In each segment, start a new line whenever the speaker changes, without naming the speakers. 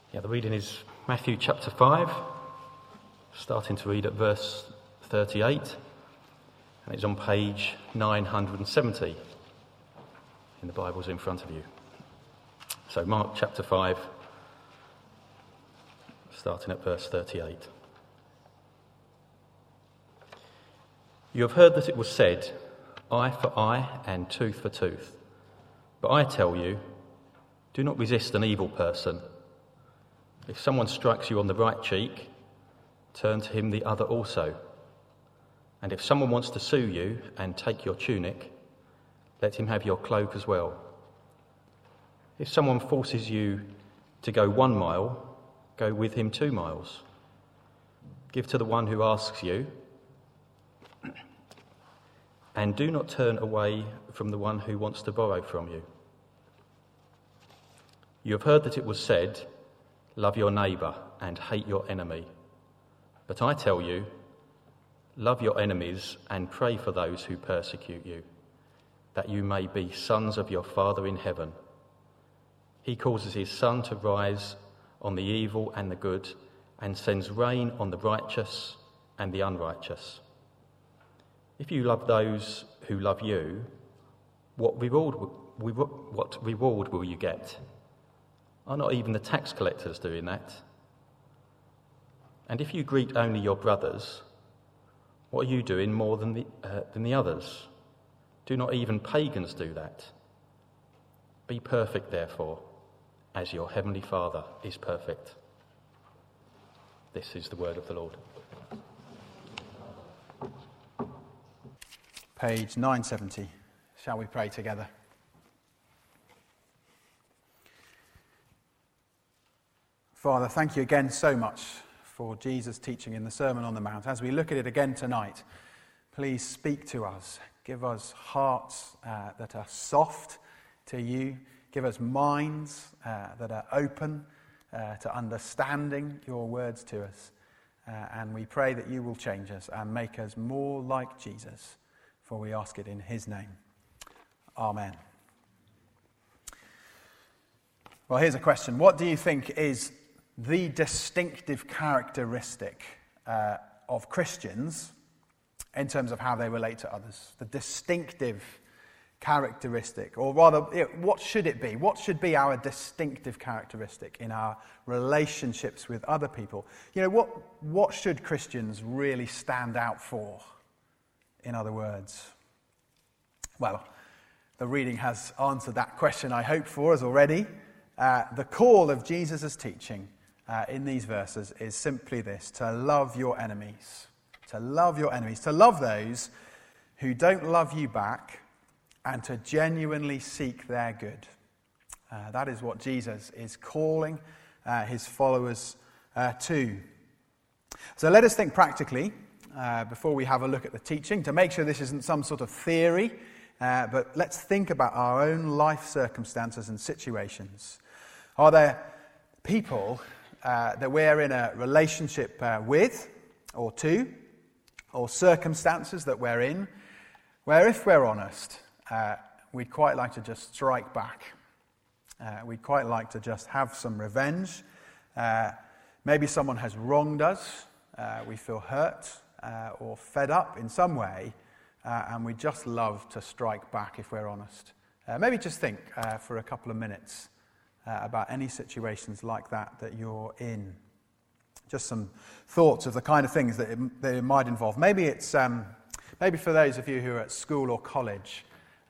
Yeah, the reading is Matthew chapter 5, starting to read at verse 38, and it's on page 970 in the Bibles in front of you. So Mark chapter 5, starting at verse 38. You have heard that it was said, eye for eye and tooth for tooth. But I tell you, do not resist an evil person. If someone strikes you on the right cheek, turn to him the other also. And if someone wants to sue you and take your tunic, let him have your cloak as well. If someone forces you to go 1 mile, go with him 2 miles. Give to the one who asks you, and do not turn away from the one who wants to borrow from you. You have heard that it was said, love your neighbour and hate your enemy. But I tell you, love your enemies and pray for those who persecute you, that you may be sons of your Father in heaven. He causes his sun to rise on the evil and the good, and sends rain on the righteous and the unrighteous. If you love those who love you, what reward will you get? Are not even the tax collectors doing that? And if you greet only your brothers, what are you doing more than the others? Do not even pagans do that? Be perfect, therefore, as your heavenly Father is perfect. This is the word of the Lord.
Page 970. Shall we pray together? Father, thank you again so much for Jesus' teaching in the Sermon on the Mount. As we look at it again tonight, please speak to us. Give us hearts that are soft to you. Give us minds that are open to understanding your words to us. And we pray that you will change us and make us more like Jesus. For we ask it in his name. Amen. Well, here's a question. What do you think is the distinctive characteristic of Christians in terms of how they relate to others? The distinctive characteristic, or rather, what should it be? What should be our distinctive characteristic in our relationships with other people? You know, what should Christians really stand out for? In other words, well, the reading has answered that question, I hope, for us already. The call of Jesus' teaching in these verses is simply this: to love your enemies. To love your enemies. To love those who don't love you back, and to genuinely seek their good. That is what Jesus is calling his followers to. So let us think practically before we have a look at the teaching, to make sure this isn't some sort of theory, but let's think about our own life circumstances and situations. Are there people that we're in a relationship with, or to, or circumstances that we're in, where, if we're honest, we'd quite like to just strike back. We'd quite like to just have some revenge. Maybe someone has wronged us. We feel hurt or fed up in some way, and we just love to strike back, if we're honest. Maybe just think for a couple of minutes about any situations like that you're in. Just some thoughts of the kind of things that it might involve. Maybe it's maybe for those of you who are at school or college,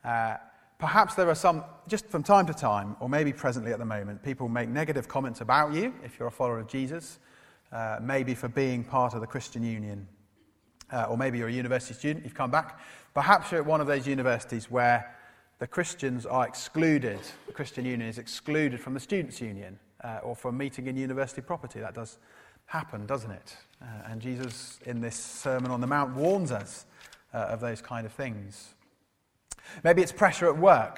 perhaps there are some, just from time to time, or maybe presently at the moment, people make negative comments about you, if you're a follower of Jesus, maybe for being part of the Christian Union, or maybe you're a university student, you've come back. Perhaps you're at one of those universities where the Christians are excluded, the Christian Union is excluded from the Students' Union, or from meeting in university property. That does happen, doesn't it? And Jesus, in this Sermon on the Mount, warns us of those kind of things. Maybe it's pressure at work.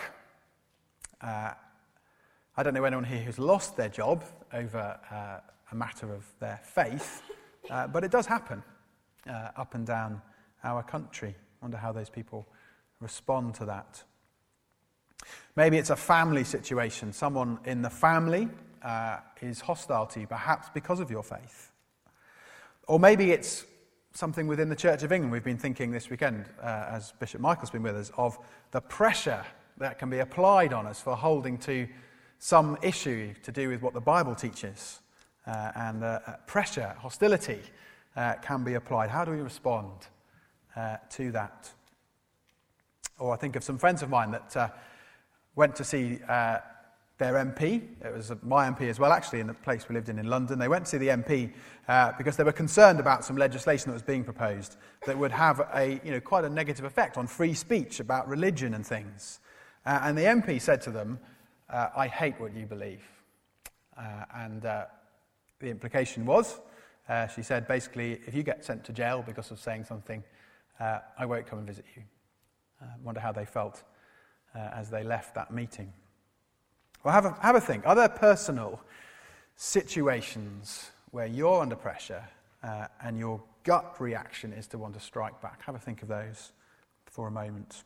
I don't know anyone here who's lost their job over a matter of their faith, but it does happen up and down our country. I wonder how those people respond to that. Maybe it's a family situation. Someone in the family is hostile to you, perhaps because of your faith. Or maybe it's something within the Church of England. We've been thinking this weekend, as Bishop Michael's been with us, of the pressure that can be applied on us for holding to some issue to do with what the Bible teaches. And pressure, hostility can be applied. How do we respond to that? Or I think of some friends of mine that went to see their MP. It was my MP as well, actually, in the place we lived in London. They went to see the MP because they were concerned about some legislation that was being proposed that would have quite a negative effect on free speech about religion and things. And the MP said to them, "I hate what you believe." And the implication was, she said, basically, if you get sent to jail because of saying something, I won't come and visit you. Wonder how they felt as they left that meeting. Well, have a think. Are there personal situations where you're under pressure and your gut reaction is to want to strike back? Have a think of those for a moment.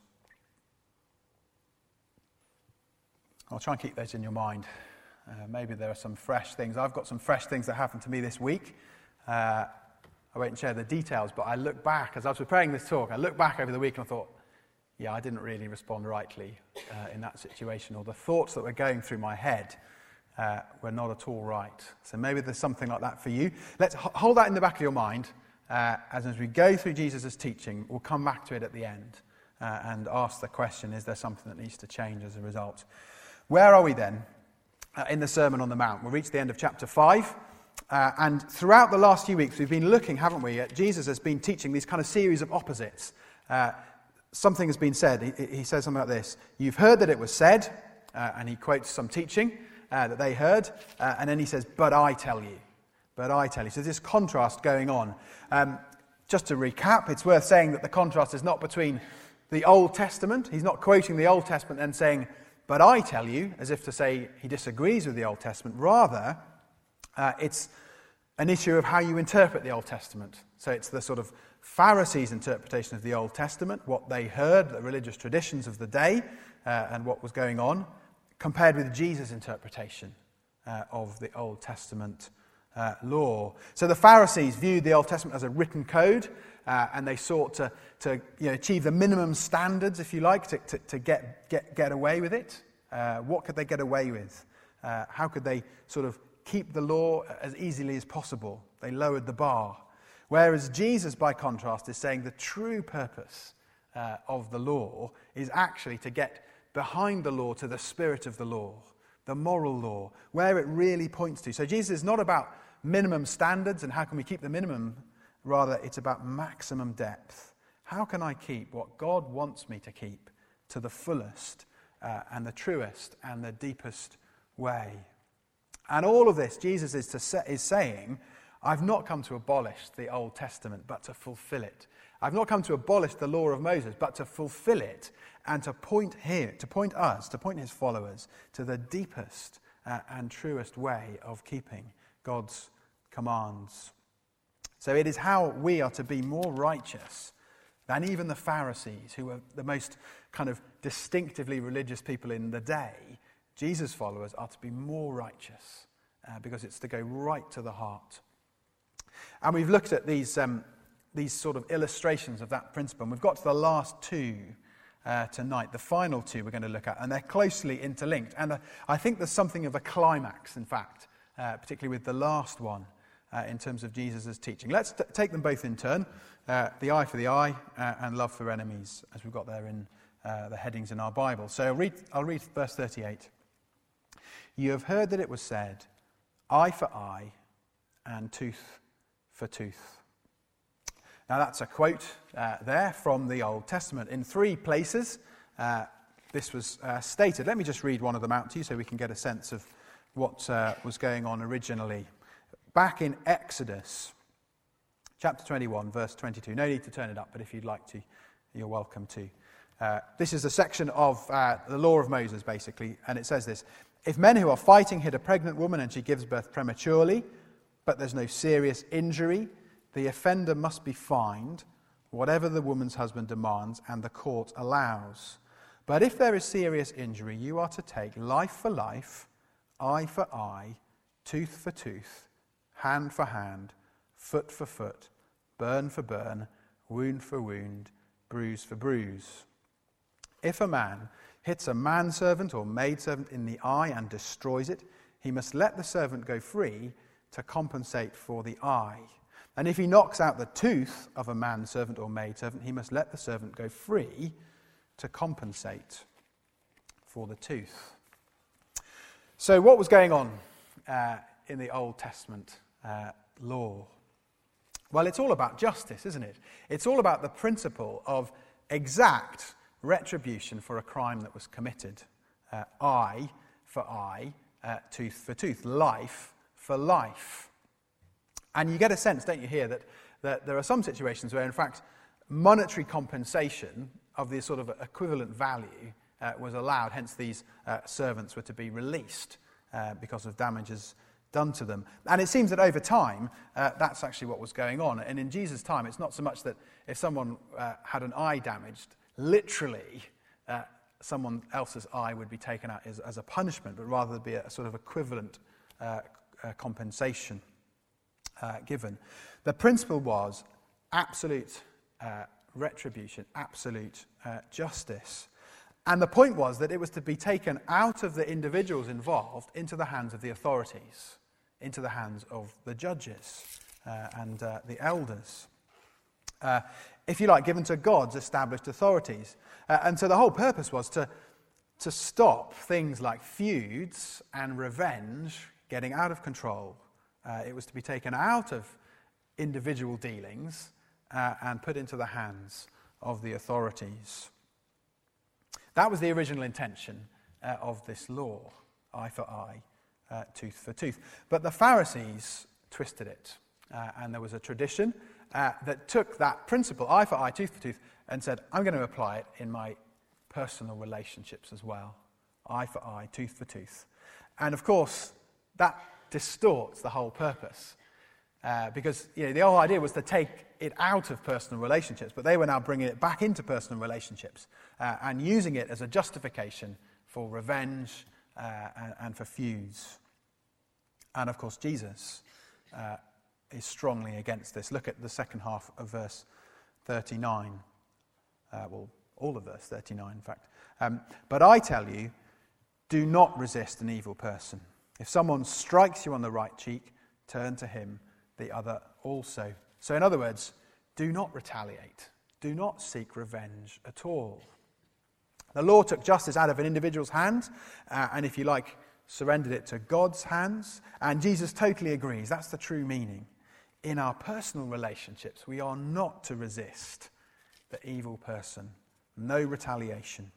I'll try and keep those in your mind. Maybe there are some fresh things. I've got some fresh things that happened to me this week. I won't share the details, but I look back, as I was preparing this talk, I looked back over the week and I thought, yeah, I didn't really respond rightly in that situation, or the thoughts that were going through my head were not at all right. So maybe there's something like that for you. Let's hold that in the back of your mind as we go through Jesus' teaching. We'll come back to it at the end and ask the question, is there something that needs to change as a result? Where are we then in the Sermon on the Mount? We'll reach the end of chapter 5. And throughout the last few weeks, we've been looking, haven't we, at Jesus has been teaching these kind of series of opposites. Something has been said. He says something like this: "You've heard that it was said," and he quotes some teaching that they heard, and then he says, "But I tell you." But I tell you. So there's this contrast going on. Just to recap, it's worth saying that the contrast is not between the Old Testament. He's not quoting the Old Testament and saying, "But I tell you," as if to say he disagrees with the Old Testament. Rather, it's an issue of how you interpret the Old Testament. So it's the sort of Pharisees' interpretation of the Old Testament, what they heard, the religious traditions of the day, and what was going on, compared with Jesus' interpretation of the Old Testament law. So the Pharisees viewed the Old Testament as a written code, and they sought to achieve the minimum standards, if you like, to get away with it. What could they get away with? How could they sort of keep the law as easily as possible? They lowered the bar. Whereas Jesus, by contrast, is saying the true purpose of the law is actually to get behind the law to the spirit of the law, the moral law, where it really points to. So Jesus is not about minimum standards and how can we keep the minimum. Rather, it's about maximum depth. How can I keep what God wants me to keep to the fullest and the truest and the deepest way? And all of this, Jesus is saying, I've not come to abolish the Old Testament, but to fulfill it. I've not come to abolish the law of Moses, but to fulfill it and to point his followers to the deepest and truest way of keeping God's commands. So it is how we are to be more righteous than even the Pharisees, who were the most kind of distinctively religious people in the day. Jesus' followers are to be more righteous because it's to go right to the heart. And we've looked at these sort of illustrations of that principle. And we've got to the last two tonight, the final two we're going to look at, and they're closely interlinked. And I think there's something of a climax, in fact, particularly with the last one in terms of Jesus' teaching. Let's take them both in turn, the eye for the eye and love for enemies, as we've got there in the headings in our Bible. So I'll read verse 38. "You have heard that it was said, eye for eye and tooth for tooth." Now that's a quote there from the Old Testament. In 3 places this was stated. Let me just read one of them out to you so we can get a sense of what was going on originally. Back in Exodus, chapter 21, verse 22. No need to turn it up, but if you'd like to, you're welcome to. This is a section of the law of Moses, basically, and it says this: "If men who are fighting hit a pregnant woman and she gives birth prematurely, but there's no serious injury, the offender must be fined, whatever the woman's husband demands and the court allows. But if there is serious injury, you are to take life for life, eye for eye, tooth for tooth, hand for hand, foot for foot, burn for burn, wound for wound, bruise for bruise. If a man hits a manservant or maidservant in the eye and destroys it, he must let the servant go free to compensate for the eye. And if he knocks out the tooth of a manservant or maidservant, he must let the servant go free to compensate for the tooth. So what was going on in the Old Testament law? Well, it's all about justice, isn't it? It's all about the principle of exact retribution for a crime that was committed. Eye for eye, tooth for tooth, life for life. And you get a sense, don't you, here, that there are some situations where, in fact, monetary compensation of the sort of equivalent value was allowed, hence these servants were to be released because of damages done to them. And it seems that over time, that's actually what was going on. And in Jesus' time, it's not so much that if someone had an eye damaged, literally someone else's eye would be taken out as a punishment, but rather there'd be a sort of equivalent compensation given. The principle was absolute retribution, absolute justice. And the point was that it was to be taken out of the individuals involved into the hands of the authorities, into the hands of the judges and the elders. If you like, given to God's established authorities. And so the whole purpose was to stop things like feuds and revenge getting out of control. It was to be taken out of individual dealings and put into the hands of the authorities. That was the original intention of this law, eye for eye, tooth for tooth. But the Pharisees twisted it, and there was a tradition that took that principle, eye for eye, tooth for tooth, and said, I'm going to apply it in my personal relationships as well. Eye for eye, tooth for tooth. And of course, that distorts the whole purpose. Because the whole idea was to take it out of personal relationships, but they were now bringing it back into personal relationships and using it as a justification for revenge and for feuds. And of course, Jesus is strongly against this. Look at the second half of verse 39. All of verse 39, in fact. But I tell you, do not resist an evil person. If someone strikes you on the right cheek, turn to him the other also. So in other words, do not retaliate. Do not seek revenge at all. The law took justice out of an individual's hands, and if you like, surrendered it to God's hands. And Jesus totally agrees. That's the true meaning. In our personal relationships, we are not to resist the evil person. No retaliation.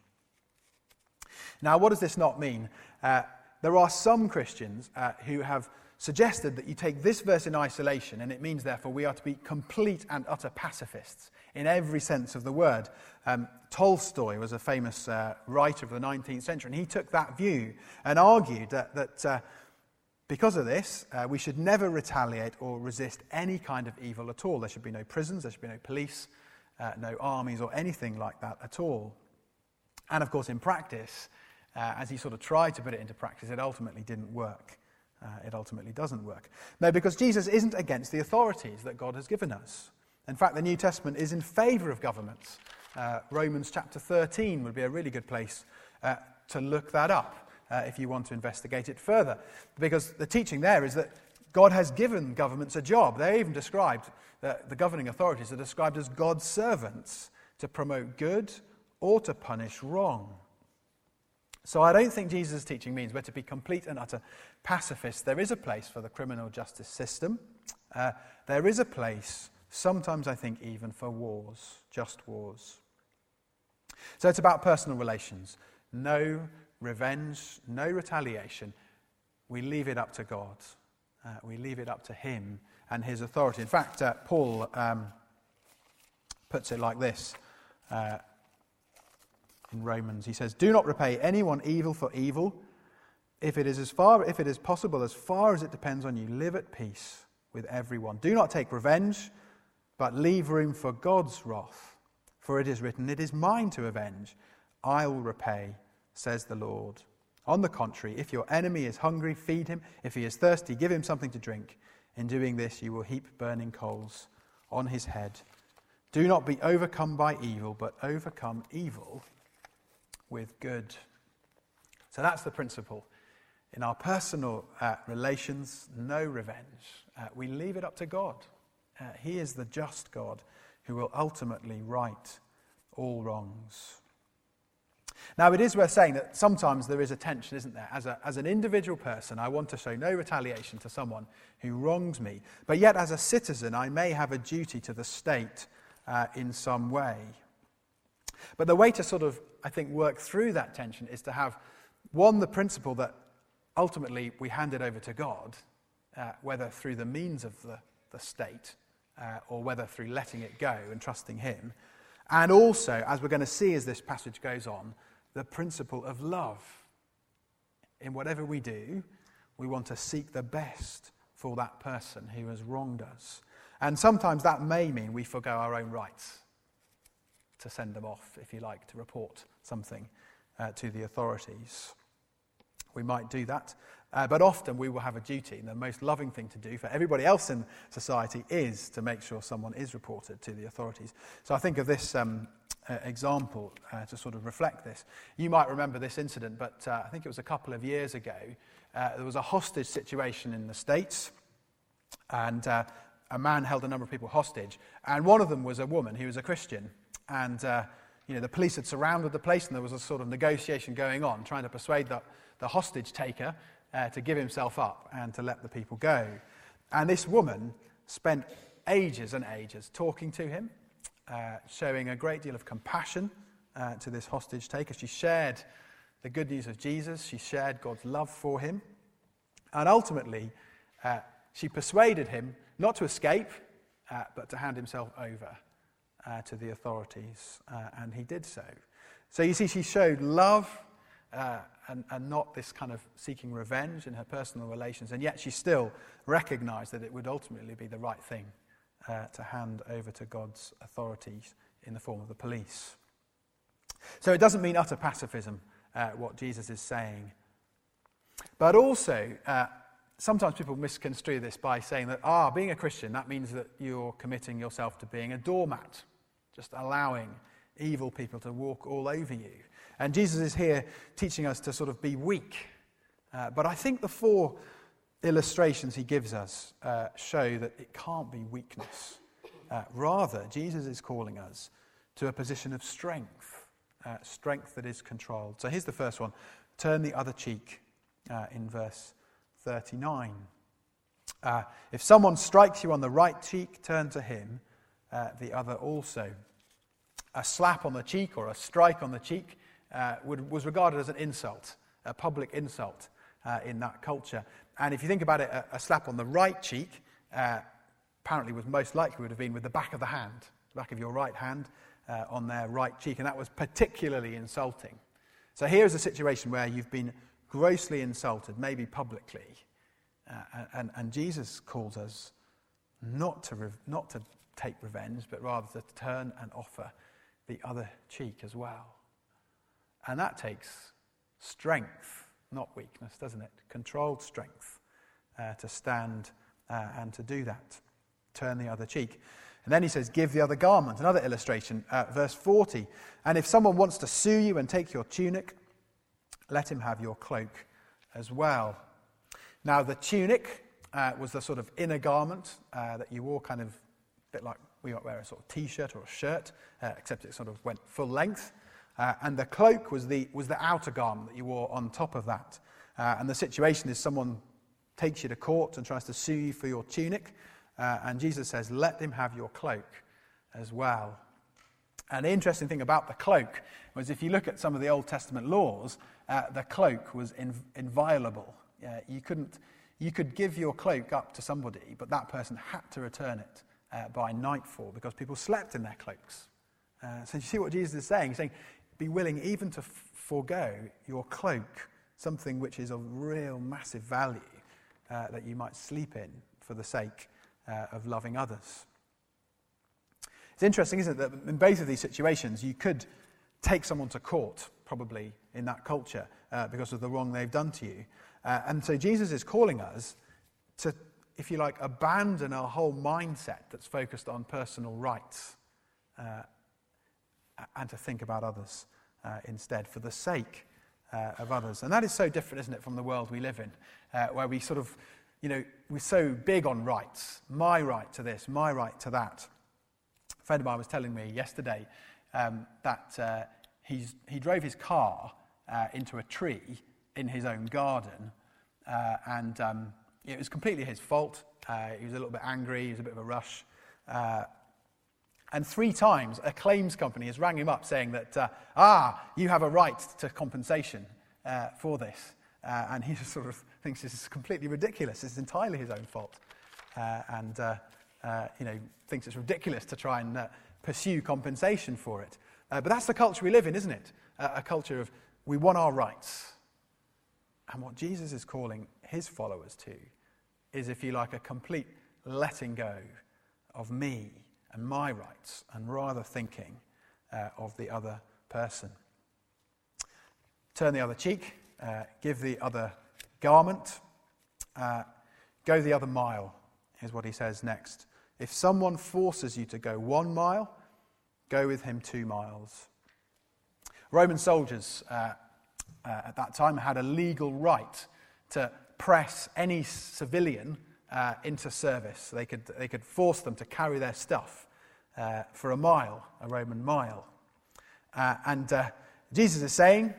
Now, what does this not mean? There are some Christians who have suggested that you take this verse in isolation, and it means, therefore, we are to be complete and utter pacifists in every sense of the word. Tolstoy was a famous writer of the 19th century, and he took that view and argued that because of this, we should never retaliate or resist any kind of evil at all. There should be no prisons, there should be no police, no armies or anything like that at all. And of course, in practice, as he sort of tried to put it into practice, it ultimately didn't work. It ultimately doesn't work. No, because Jesus isn't against the authorities that God has given us. In fact, the New Testament is in favour of governments. Romans chapter 13 would be a really good place to look that up if you want to investigate it further. Because the teaching there is that God has given governments a job. They're even described, the governing authorities are described as God's servants to promote good or to punish wrong. So I don't think Jesus' teaching means we're to be complete and utter pacifists. There is a place for the criminal justice system. There is a place, sometimes I think even for wars, just wars. So it's about personal relations. No revenge, no retaliation. We leave it up to God. We leave it up to him and his authority. In fact, Paul puts it like this. In Romans, he says, do not repay anyone evil for evil. If it is possible, as far as it depends on you, live at peace with everyone. Do not take revenge, but leave room for God's wrath. For it is written, it is mine to avenge. I will repay, says the Lord. On the contrary, if your enemy is hungry, feed him. If he is thirsty, give him something to drink. In doing this, you will heap burning coals on his head. Do not be overcome by evil, but overcome evil with good. So that's the principle. In our personal relations, no revenge. We leave it up to God. He is the just God who will ultimately right all wrongs. Now, it is worth saying that sometimes there is a tension, isn't there? As an individual person, I want to show no retaliation to someone who wrongs me. But yet, as a citizen, I may have a duty to the state in some way. But the way to sort of, I think, work through that tension is to have, one, the principle that ultimately we hand it over to God, whether through the means of the state or whether through letting it go and trusting him. And also, as we're going to see as this passage goes on, the principle of love. In whatever we do, we want to seek the best for that person who has wronged us. And sometimes that may mean we forgo our own rights to send them off, if you like, to report something to the authorities. We might do that, but often we will have a duty, and the most loving thing to do for everybody else in society is to make sure someone is reported to the authorities. So I think of this example to sort of reflect this. You might remember this incident, but I think it was a couple of years ago. There was a hostage situation in the States, and a man held a number of people hostage, and one of them was a woman who was a Christian, and the police had surrounded the place, and there was a sort of negotiation going on, trying to persuade the hostage taker to give himself up and to let the people go. And this woman spent ages and ages talking to him, showing a great deal of compassion to this hostage taker. She shared the good news of Jesus. She shared God's love for him. And ultimately, she persuaded him not to escape, but to hand himself over to the authorities. And he did so. So you see, she showed love and not this kind of seeking revenge in her personal relations, and yet she still recognized that it would ultimately be the right thing to hand over to God's authorities in the form of the police. So it doesn't mean utter pacifism, what Jesus is saying. But also, sometimes people misconstrue this by saying that, being a Christian, that means that you're committing yourself to being a doormat, just allowing evil people to walk all over you. And Jesus is here teaching us to sort of be weak. But I think the 4 illustrations he gives us show that it can't be weakness. Rather, Jesus is calling us to a position of strength, strength that is controlled. So here's the first one. Turn the other cheek in verse 39. If someone strikes you on the right cheek, turn to him the other also. A slap on the cheek or a strike on the cheek was regarded as an insult, a public insult in that culture. And if you think about it, a slap on the right cheek apparently was most likely would have been with the back of the hand, the back of your right hand on their right cheek, and that was particularly insulting. So here's a situation where you've been grossly insulted, maybe publicly, and Jesus calls us not to take revenge, but rather to turn and offer the other cheek as well. And that takes strength, not weakness, doesn't it? Controlled strength to stand and to do that. Turn the other cheek. And then he says, give the other garment. Another illustration, verse 40. And if someone wants to sue you and take your tunic, let him have your cloak as well. Now, the tunic was the sort of inner garment that you wore, kind of a bit like we might wear a sort of t-shirt or a shirt, except it sort of went full length. And the cloak was the outer garment that you wore on top of that. And the situation is someone takes you to court and tries to sue you for your tunic. And Jesus says, let him have your cloak as well. And the interesting thing about the cloak was if you look at some of the Old Testament laws, the cloak was inviolable. You could give your cloak up to somebody, but that person had to return it by nightfall because people slept in their cloaks. So you see what Jesus is saying? He's saying, be willing even to forego your cloak, something which is of real massive value that you might sleep in for the sake of loving others. It's interesting, isn't it, that in both of these situations you could take someone to court probably, in that culture because of the wrong they've done to you. And so Jesus is calling us to, if you like, abandon our whole mindset that's focused on personal rights and to think about others instead for the sake of others. And that is so different, isn't it, from the world we live in, where we sort of, we're so big on rights. My right to this, my right to that. A friend of mine was telling me yesterday that he drove his car into a tree in his own garden, and it was completely his fault. He was a little bit angry, he was a bit of a rush. And 3 times a claims company has rang him up saying that, you have a right to compensation for this. And he just sort of thinks this is completely ridiculous. It's entirely his own fault. And thinks it's ridiculous to try and pursue compensation for it. But that's the culture we live in, isn't it? A culture of we want our rights. And what Jesus is calling his followers to is, if you like, a complete letting go of me and my rights, and rather thinking of the other person. Turn the other cheek, give the other garment, go the other mile, is what he says next. If someone forces you to go 1 mile, go with him 2 miles. Roman soldiers at that time had a legal right to press any civilian into service. They could force them to carry their stuff for a mile, a Roman mile. And Jesus is saying,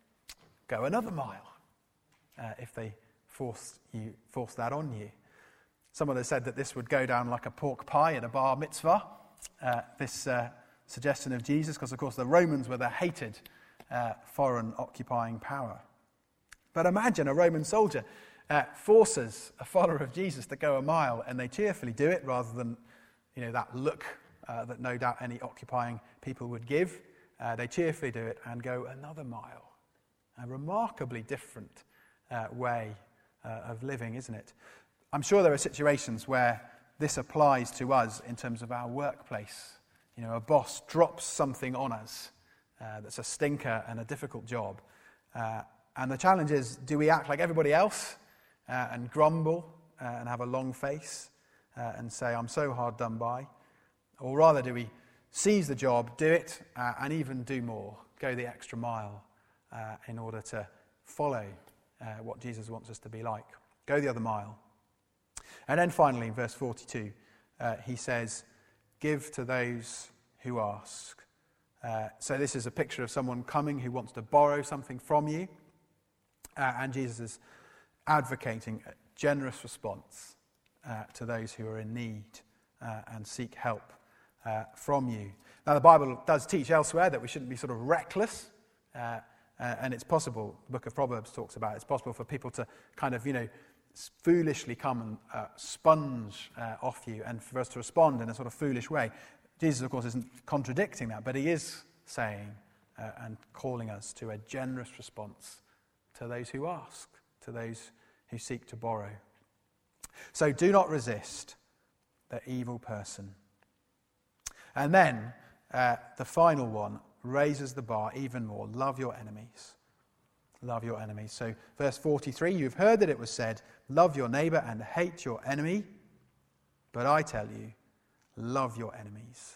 go another mile if they force that on you. Someone has said that this would go down like a pork pie at a bar mitzvah, this suggestion of Jesus, because, of course, the Romans were the hated foreign occupying power. But imagine a Roman soldier forces a follower of Jesus to go a mile, and they cheerfully do it rather than, that look that no doubt any occupying people would give. They cheerfully do it and go another mile. A remarkably different way of living, isn't it? I'm sure there are situations where this applies to us in terms of our workplace. A boss drops something on us that's a stinker and a difficult job. And the challenge is, do we act like everybody else and grumble and have a long face and say, I'm so hard done by? Or rather, do we seize the job, do it, and even do more, go the extra mile in order to follow what Jesus wants us to be like? Go the other mile. And then finally, in verse 42, he says, give to those who ask. So this is a picture of someone coming who wants to borrow something from you. And Jesus is advocating a generous response to those who are in need and seek help from you. Now, the Bible does teach elsewhere that we shouldn't be sort of reckless. And it's possible, the book of Proverbs talks about it, it's possible for people to kind of, foolishly come and sponge off you, and for us to respond in a sort of foolish way. Jesus, of course, isn't contradicting that, but he is saying and calling us to a generous response to those who ask, to those who seek to borrow. So do not resist the evil person. And then the final one raises the bar even more. Love your enemies. Love your enemies. So verse 43, you've heard that it was said, love your neighbour and hate your enemy. But I tell you, love your enemies.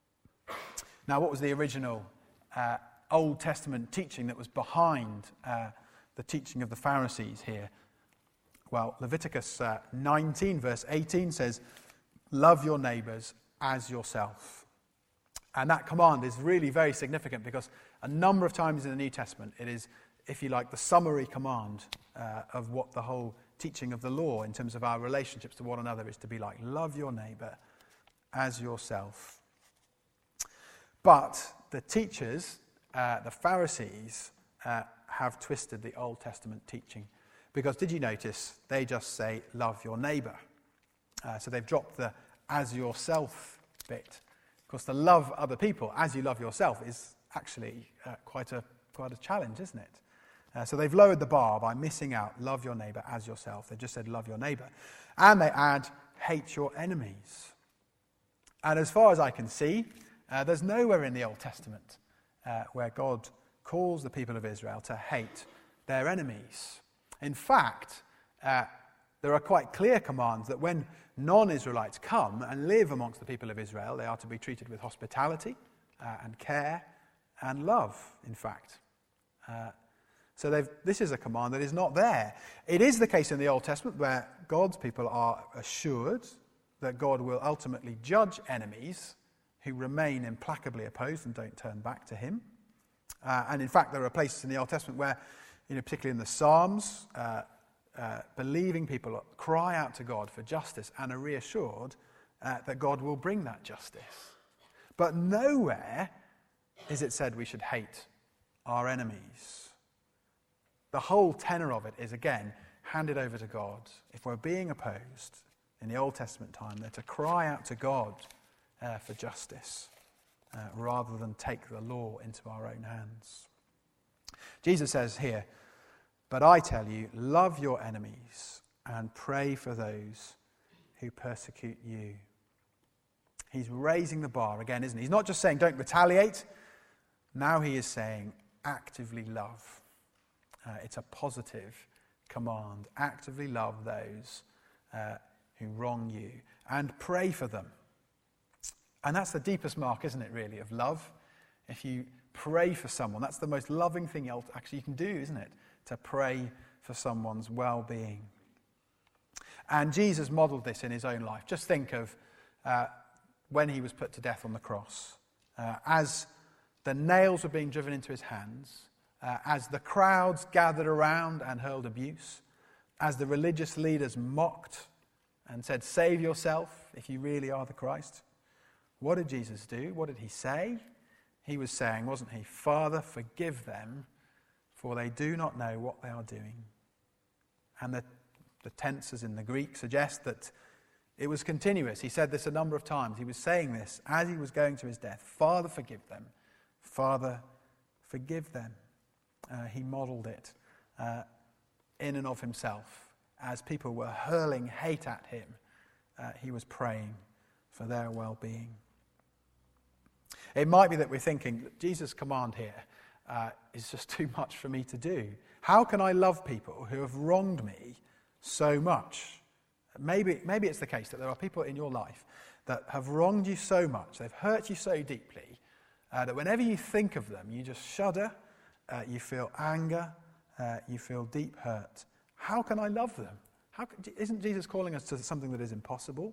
Now, what was the original Old Testament teaching that was behind the teaching of the Pharisees here? Well, Leviticus 19, verse 18 says, love your neighbours as yourself. And that command is really very significant because a number of times in the New Testament it is, if you like, the summary command of what the whole teaching of the law in terms of our relationships to one another is to be like. Love your neighbour as yourself. But the teachers, the Pharisees, have twisted the Old Testament teaching. Because did you notice they just say, love your neighbour? So they've dropped the as yourself bit. Of course, to love other people as you love yourself is actually quite a challenge, isn't it? So they've lowered the bar by missing out love your neighbour as yourself. They just said love your neighbour. And they add hate your enemies. And as far as I can see, there's nowhere in the Old Testament where God calls the people of Israel to hate their enemies. In fact, there are quite clear commands that when non-Israelites come and live amongst the people of Israel, they are to be treated with hospitality and care and love, in fact. So this is a command that is not there. It is the case in the Old Testament where God's people are assured that God will ultimately judge enemies who remain implacably opposed and don't turn back to him. And in fact, there are places in the Old Testament where, particularly in the Psalms, believing people cry out to God for justice and are reassured that God will bring that justice. But nowhere is it said we should hate our enemies. The whole tenor of it is, again, handed over to God. If we're being opposed in the Old Testament time, they're to cry out to God for justice rather than take the law into our own hands. Jesus says here, "But I tell you, love your enemies and pray for those who persecute you." He's raising the bar again, isn't he? He's not just saying don't retaliate. Now he is saying actively love. It's a positive command. Actively love those who wrong you and pray for them. And that's the deepest mark, isn't it, really, of love? If you pray for someone, that's the most loving thing actually you can do, isn't it? To pray for someone's well-being. And Jesus modelled this in his own life. Just think of when he was put to death on the cross. As the nails were being driven into his hands, as the crowds gathered around and hurled abuse, as the religious leaders mocked and said, "Save yourself if you really are the Christ." What did Jesus do? What did he say? He was saying, wasn't he, "Father, forgive them, for they do not know what they are doing." And the tenses in the Greek suggest that it was continuous. He said this a number of times. He was saying this as he was going to his death. "Father, forgive them. Father, forgive them." He modelled it in and of himself. As people were hurling hate at him, he was praying for their well-being. It might be that we're thinking that Jesus' command here is just too much for me to do. How can I love people who have wronged me so much? Maybe it's the case that there are people in your life that have wronged you so much, they've hurt you so deeply, that whenever you think of them, you just shudder, you feel anger, you feel deep hurt. How can I love them? Isn't Jesus calling us to something that is impossible?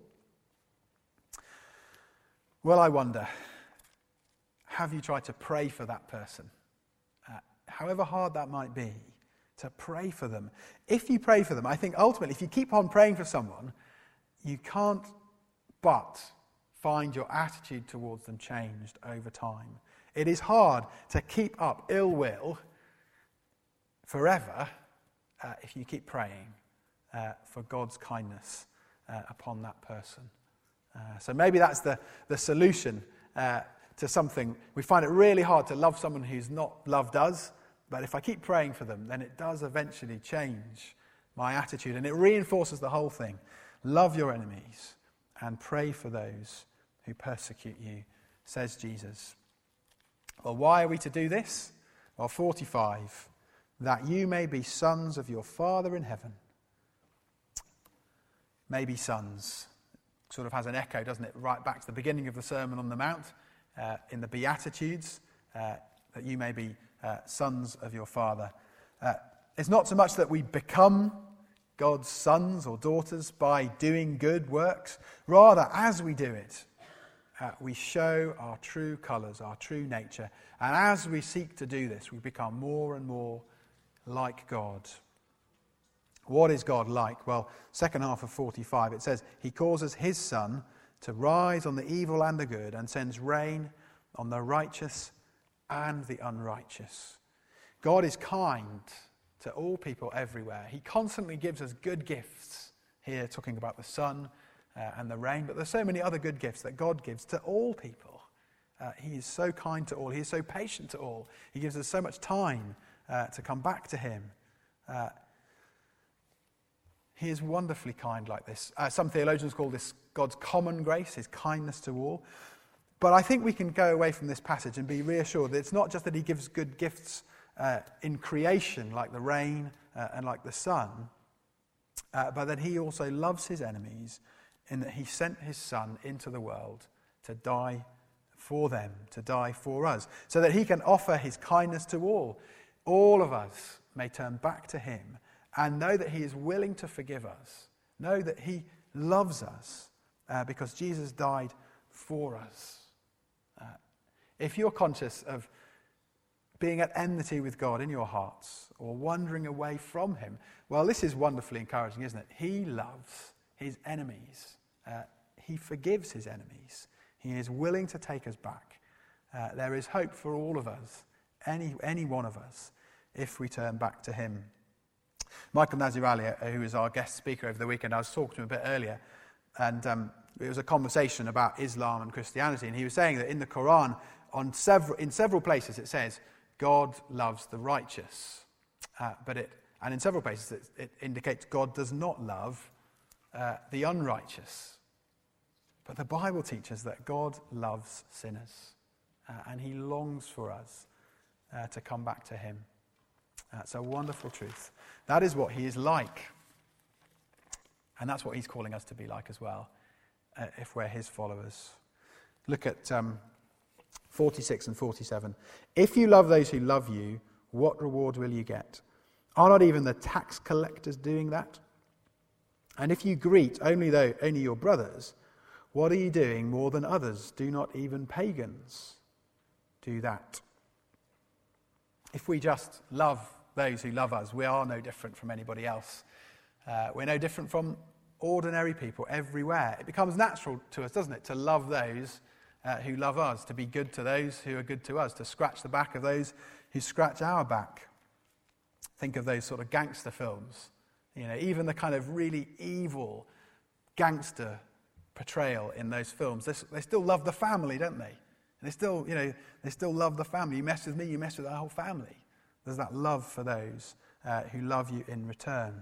Well, I wonder, have you tried to pray for that person? However hard that might be, to pray for them. If you pray for them, I think ultimately, if you keep on praying for someone, you can't but find your attitude towards them changed over time. It is hard to keep up ill will forever if you keep praying for God's kindness upon that person. So maybe that's the solution to something. We find it really hard to love someone who's not loved us, but if I keep praying for them, then it does eventually change my attitude, and it reinforces the whole thing. Love your enemies and pray for those who persecute you, says Jesus. Well, why are we to do this? Well, 45, that you may be sons of your Father in heaven. Maybe sons. Sort of has an echo, doesn't it? Right back to the beginning of the Sermon on the Mount, in the Beatitudes, that you may be sons of your Father. It's not so much that we become God's sons or daughters by doing good works. Rather, as we do it, we show our true colours, our true nature. And as we seek to do this, we become more and more like God. What is God like? Well, second half of 45, it says, He causes His sun to rise on the evil and the good, and sends rain on the righteous and the unrighteous. God is kind to all people everywhere. He constantly gives us good gifts. Here, talking about the sun and the rain, but there's so many other good gifts that God gives to all people. He is so kind to all. He is so patient to all. He gives us so much time to come back to Him. He is wonderfully kind like this. Some theologians call this God's common grace, His kindness to all. But I think we can go away from this passage and be reassured that it's not just that he gives good gifts in creation, like the rain and like the sun, but that he also loves his enemies in that he sent his Son into the world to die for them, to die for us, so that he can offer his kindness to all. All of us may turn back to him and know that he is willing to forgive us, know that he loves us because Jesus died for us. If you're conscious of being at enmity with God in your hearts or wandering away from him, well, this is wonderfully encouraging, isn't it? He loves his enemies. He forgives his enemies. He is willing to take us back. There is hope for all of us, any one of us, if we turn back to him. Michael Nazirali, who was our guest speaker over the weekend, I was talking to him a bit earlier, and it was a conversation about Islam and Christianity, and he was saying that in the Quran, in several places it says, God loves the righteous. And in several places it indicates God does not love the unrighteous. But the Bible teaches that God loves sinners, and he longs for us to come back to him. It's a wonderful truth. That is what he is like. And that's what he's calling us to be like as well, if we're his followers. Look at 46 and 47. If you love those who love you, what reward will you get? Are not even the tax collectors doing that? And if you greet only your brothers, what are you doing more than others? Do not even pagans do that? If we just love those who love us, we are no different from anybody else. We're no different from ordinary people everywhere. It becomes natural to us, doesn't it, to love those who love us, to be good to those who are good to us, to scratch the back of those who scratch our back. Think of those sort of gangster films. You know, even the kind of really evil gangster portrayal in those films, they still love the family, don't they? They still love the family. You mess with me, you mess with our whole family. There's that love for those who love you in return.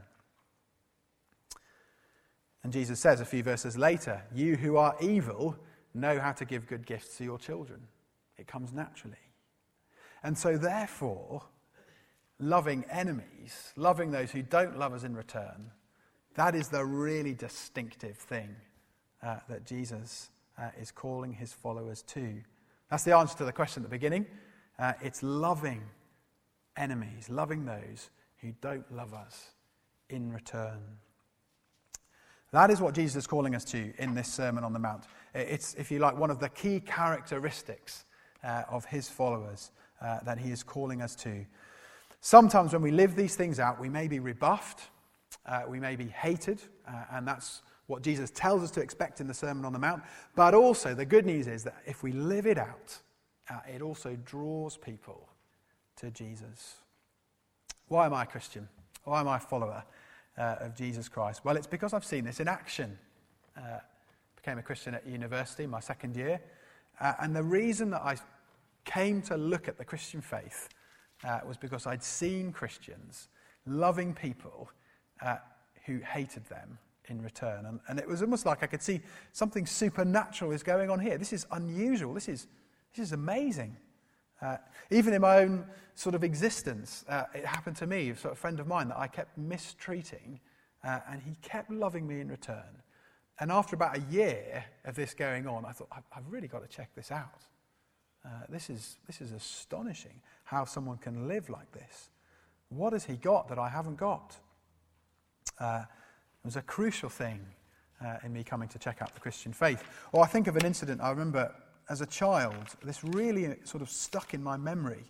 And Jesus says a few verses later, you who are evil know how to give good gifts to your children. It comes naturally. And so therefore, loving enemies, loving those who don't love us in return, that is the really distinctive thing that Jesus is calling his followers to. That's the answer to the question at the beginning. It's loving enemies, loving those who don't love us in return. That is what Jesus is calling us to in this Sermon on the Mount. It's, if you like, one of the key characteristics of his followers that he is calling us to. Sometimes when we live these things out, we may be rebuffed, we may be hated, and that's what Jesus tells us to expect in the Sermon on the Mount. But also, the good news is that if we live it out, it also draws people to Jesus. Why am I a Christian? Why am I a follower of Jesus Christ? Well, it's because I've seen this in action. Became a Christian at university, my second year. And the reason that I came to look at the Christian faith was because I'd seen Christians loving people who hated them in return. And it was almost like I could see something supernatural is going on here. This is unusual. This is amazing. Even in my own sort of existence, it happened to me, a sort of friend of mine that I kept mistreating, and he kept loving me in return. And after about a year of this going on, I thought, I've really got to check this out. This is astonishing how someone can live like this. What has he got that I haven't got? It was a crucial thing in me coming to check out the Christian faith. Or I think of an incident I remember as a child. This really sort of stuck in my memory.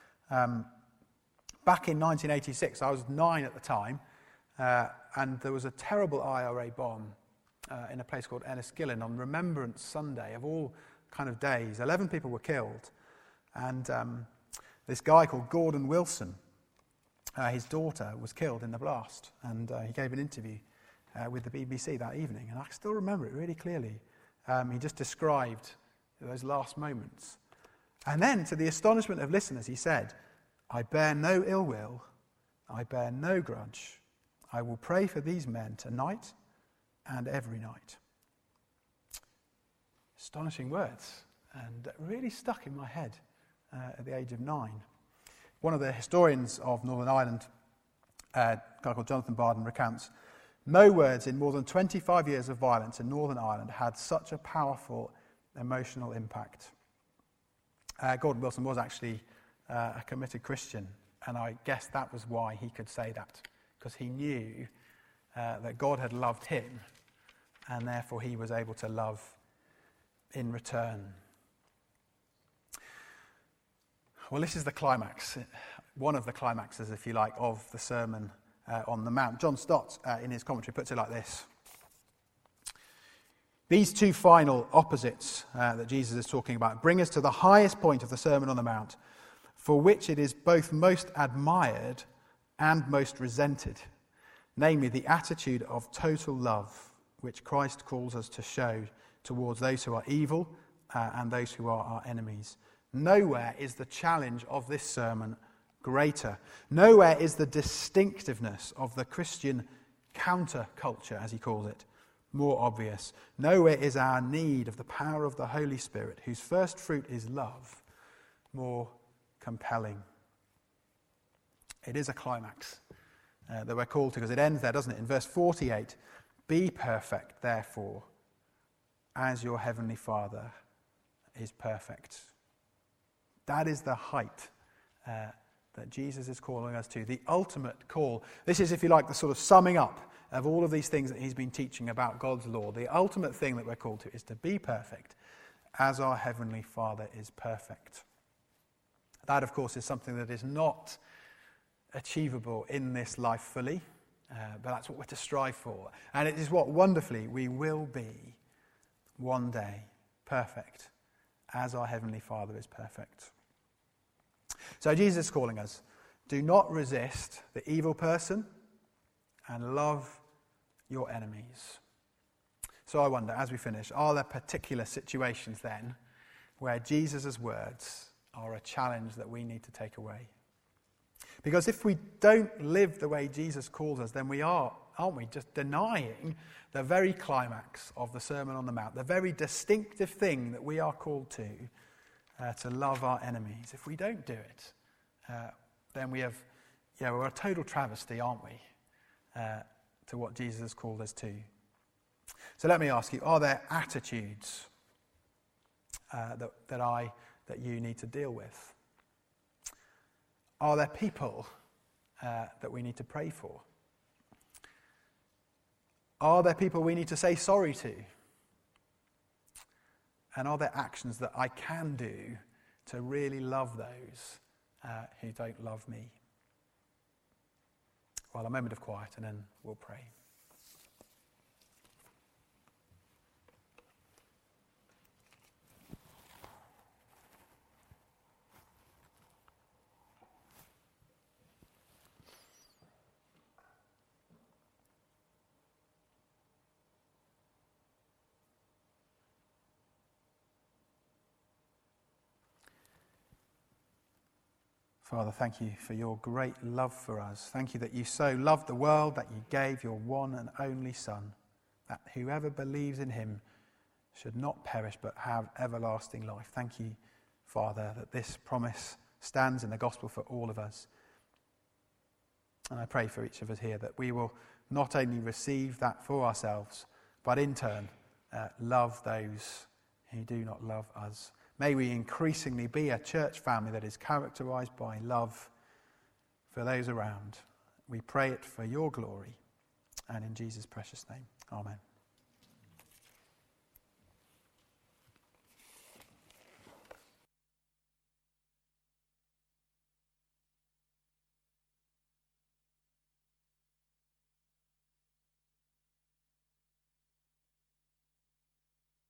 Back in 1986, I was 9 at the time, and there was a terrible IRA bomb in a place called Enniskillen on Remembrance Sunday, of all kind of days. 11 people were killed, and this guy called Gordon Wilson, his daughter was killed in the blast, and he gave an interview with the BBC that evening, and I still remember it really clearly. He just described those last moments. And then, to the astonishment of listeners, he said, I bear no ill will, I bear no grudge. I will pray for these men tonight and every night. Astonishing words. and really stuck in my head at the age of 9. One of the historians of Northern Ireland, a guy called Jonathan Barden, recounts, "No words in more than 25 years of violence in Northern Ireland had such a powerful emotional impact." Gordon Wilson was actually a committed Christian, and I guess that was why he could say that, because he knew that God had loved him, and therefore he was able to love in return. Well, this is the climax, one of the climaxes, if you like, of the Sermon on the Mount. John Stott, in his commentary, puts it like this. These two final opposites that Jesus is talking about bring us to the highest point of the Sermon on the Mount, for which it is both most admired and most resented, namely the attitude of total love, which Christ calls us to show towards those who are evil and those who are our enemies. Nowhere is the challenge of this sermon greater. Nowhere is the distinctiveness of the Christian counterculture, as he calls it, more obvious. Nowhere is our need of the power of the Holy Spirit, whose first fruit is love, more compelling. It is a climax that we're called to, because it ends there, doesn't it? In verse 48, "Be perfect, therefore, as your heavenly Father is perfect." That is the height that Jesus is calling us to, the ultimate call. This is, if you like, the sort of summing up of all of these things that he's been teaching about God's law. The ultimate thing that we're called to is to be perfect as our Heavenly Father is perfect. That, of course, is something that is not achievable in this life fully, but that's what we're to strive for. And it is what wonderfully we will be one day, perfect, as our Heavenly Father is perfect. So Jesus is calling us, do not resist the evil person and love your enemies. So I wonder, as we finish, are there particular situations then where Jesus' words are a challenge that we need to take away? Because if we don't live the way Jesus calls us, then we are, aren't we, just denying the very climax of the Sermon on the Mount, the very distinctive thing that we are called to love our enemies. If we don't do it, then we're a total travesty, aren't we, to what Jesus has called us to. So let me ask you, are there attitudes that you need to deal with? Are there people that we need to pray for? Are there people we need to say sorry to? And are there actions that I can do to really love those who don't love me? Well, a moment of quiet and then we'll pray. Father, thank you for your great love for us. Thank you that you so loved the world that you gave your one and only Son, that whoever believes in him should not perish but have everlasting life. Thank you, Father, that this promise stands in the gospel for all of us. And I pray for each of us here that we will not only receive that for ourselves, but in turn love those who do not love us. May we increasingly be a church family that is characterized by love for those around. We pray it for your glory and in Jesus' precious name. Amen.